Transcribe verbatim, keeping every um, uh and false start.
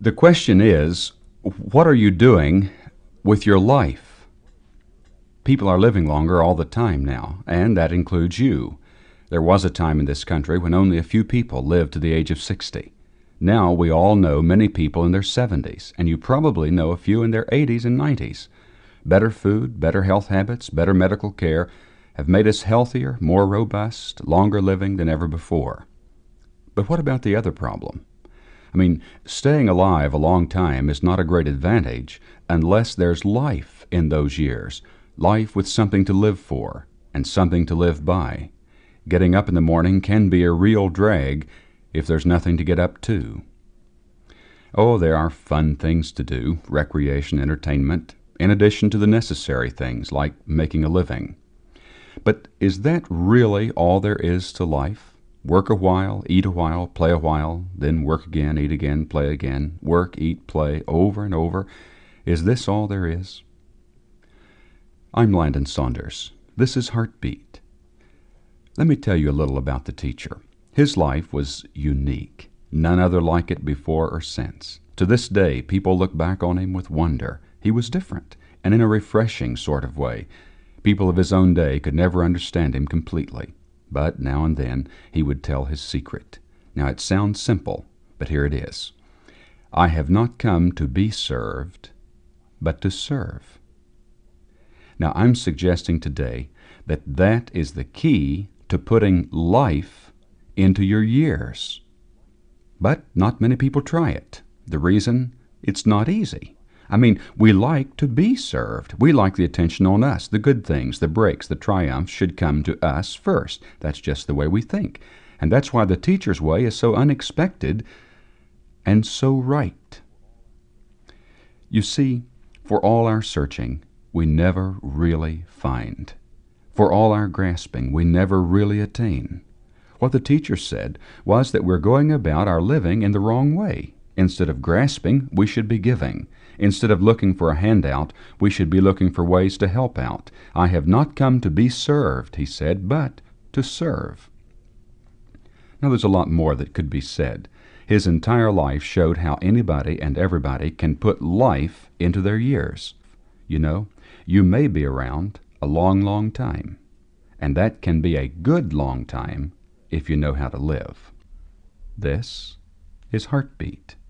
The question is, what are you doing with your life? People are living longer all the time now, and that includes you. There was a time in this country when only a few people lived to the age of sixty. Now we all know many people in their seventies, and you probably know a few in their eighties and nineties. Better food, better health habits, better medical care have made us healthier, more robust, longer living than ever before. But what about the other problem? I mean, staying alive a long time is not a great advantage unless there's life in those years, life with something to live for and something to live by. Getting up in the morning can be a real drag if there's nothing to get up to. Oh, there are fun things to do, recreation, entertainment, in addition to the necessary things like making a living. But is that really all there is to life? Work a while, eat a while, play a while, then work again, eat again, play again, work, eat, play, over and over. Is this all there is? I'm Landon Saunders. This is Heartbeat. Let me tell you a little about the teacher. His life was unique, none other like it before or since. To this day, people look back on him with wonder. He was different, and in a refreshing sort of way. People of his own day could never understand him completely. But now and then he would tell his secret. Now it sounds simple, but here it is. I have not come to be served, but to serve. Now I'm suggesting today that that is the key to putting life into your years. But not many people try it. The reason? It's not easy. I mean, we like to be served. We like the attention on us. The good things, the breaks, the triumphs should come to us first. That's just the way we think. And that's why the teacher's way is so unexpected and so right. You see, for all our searching, we never really find. For all our grasping, we never really attain. What the teacher said was that we're going about our living in the wrong way. Instead of grasping, we should be giving. Instead of looking for a handout, we should be looking for ways to help out. I have not come to be served, he said, but to serve. Now there's a lot more that could be said. His entire life showed how anybody and everybody can put life into their years. You know, you may be around a long, long time, and that can be a good long time if you know how to live. This is Heartbeat.